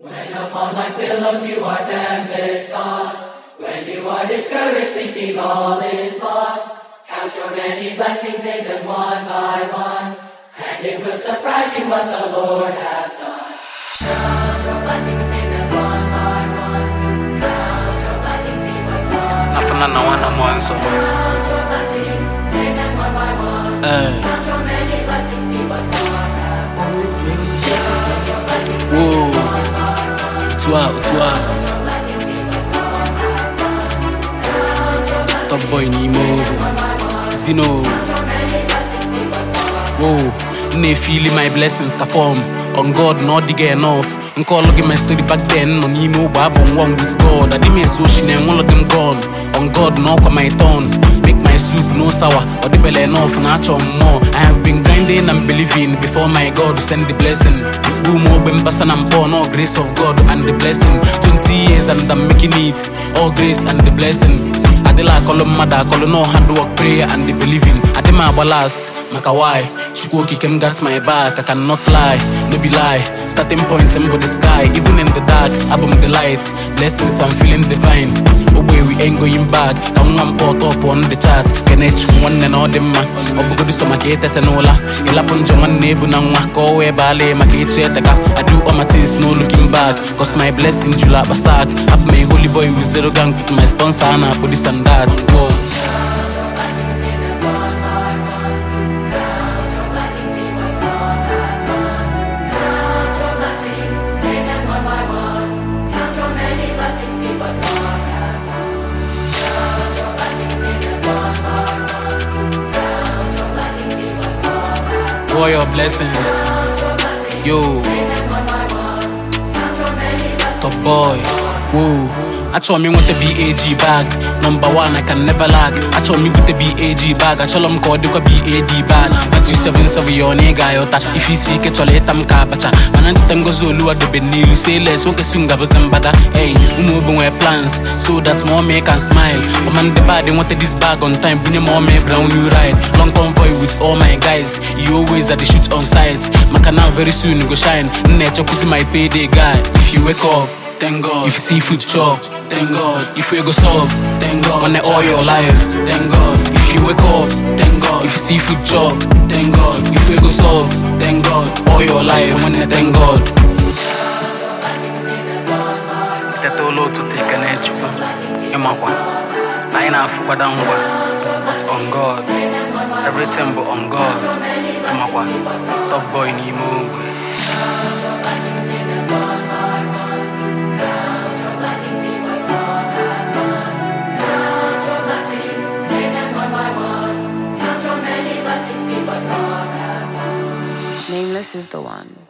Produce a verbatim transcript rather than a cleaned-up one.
When upon life's billows you are tempest-tossed, when you are discouraged thinking all is lost, count your many blessings, name them one by one, and it will surprise you what the Lord has done. Count your blessings, name them one by one, count your blessings, see what God has done. Count your blessings, name them one by one, count your many blessings, see what God has done. Count your blessings, name them one by one. Toi, toi. Top boy Nemo, Zino. Whoa, ne feeling my blessings ka form. On God, not dig enough. And call looking my story back then. On Nemo, Bab on one with God. I didn't so she and all of them gone. On God, no come my turn. Make my soup no sour, or the belly enough, not more. I have been grinding and believing before my God send the blessing. Boom, open, basan and born, all grace of God and the blessing. Twenty years and I'm making it, all grace and the blessing. I de la call mother, call no hard work, prayer and the believing. I de my last, maka why? Chukoki came got my back, I cannot lie, no be lie. Starting points in the sky, even in the dark, album the lights. Blessings, I'm feeling divine. Oh boy, we ain't going back. Come on, port up on the chart. Can I one and all them man? Oh, go do some market at Anola. You'll happen to my neighbor now. Go away, ballet, my kitchen. I do all my things, no looking back. Cause my blessings, you like Basak. Have my holy boy with zero gang. With my sponsor, and I put this and that. Whoa. For your blessings, yo, top boy, whoa. I told me want the B A G bag, number one I can never lag. I told me with the B A G bag, I told him call the B A D bag. But you seven seven your nigga yota. If you see get your letam kabacha, man and tango zulu at the benil. Say less, okay soon gavas and bada. Hey, we move with plans so that more me can smile. But man the bad they wanted this bag on time, bring more me brown new ride. Long convoy with all my guys, you always at the shoot on sites. Makana very soon go shine. Nature cause my payday guy. If you wake up, thank God. If you see food chop, thank God. If you go sub, thank God. When all your life, thank God. If you wake up, thank God. If you see food chop, thank God. If you go sub, thank God. All your life, when I thank God. That all to take an edge, Emakwa. I ain't half but down but on God. Everything but on God. Emakwa. Top boy Nemo. Nameless is the one.